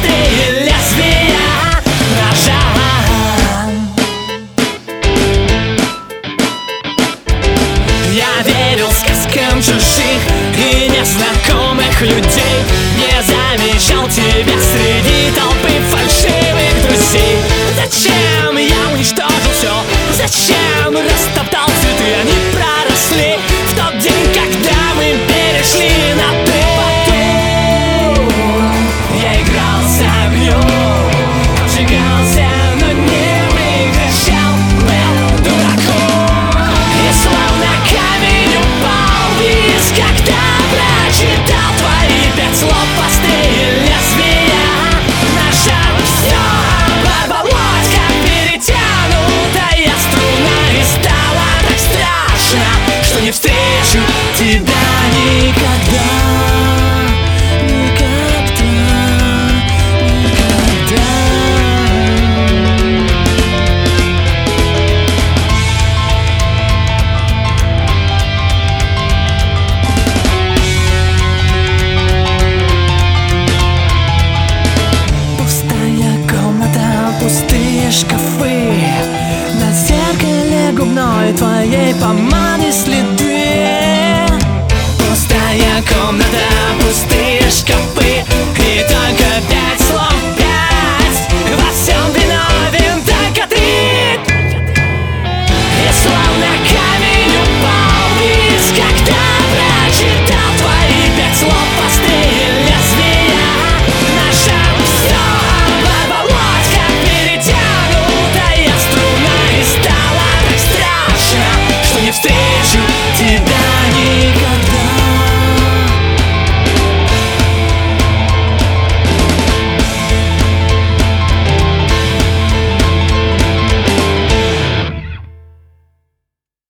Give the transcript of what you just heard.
острее лезвия ножа. Я верил сказкам чужих и незнакомых людей, не замечал тебя среди толпы фальшивых друзей. Зачем я уничтожил все? Зачем растоптал цветы? Они проросли в тот день, когда мы перешли на «ты». Я играл с огнем, обжигался, но не прекращал, был дураком. И словно камень упал вниз, когда прочитал твои 5 слов острее лезвия ножа. Все оборвалось, как перетянутая струна, и стало так страшно, что не встречу тебя никогда. Пустые шкафы, на зеркале губной твоей помады следы. Пустая комната, пустые шкафы.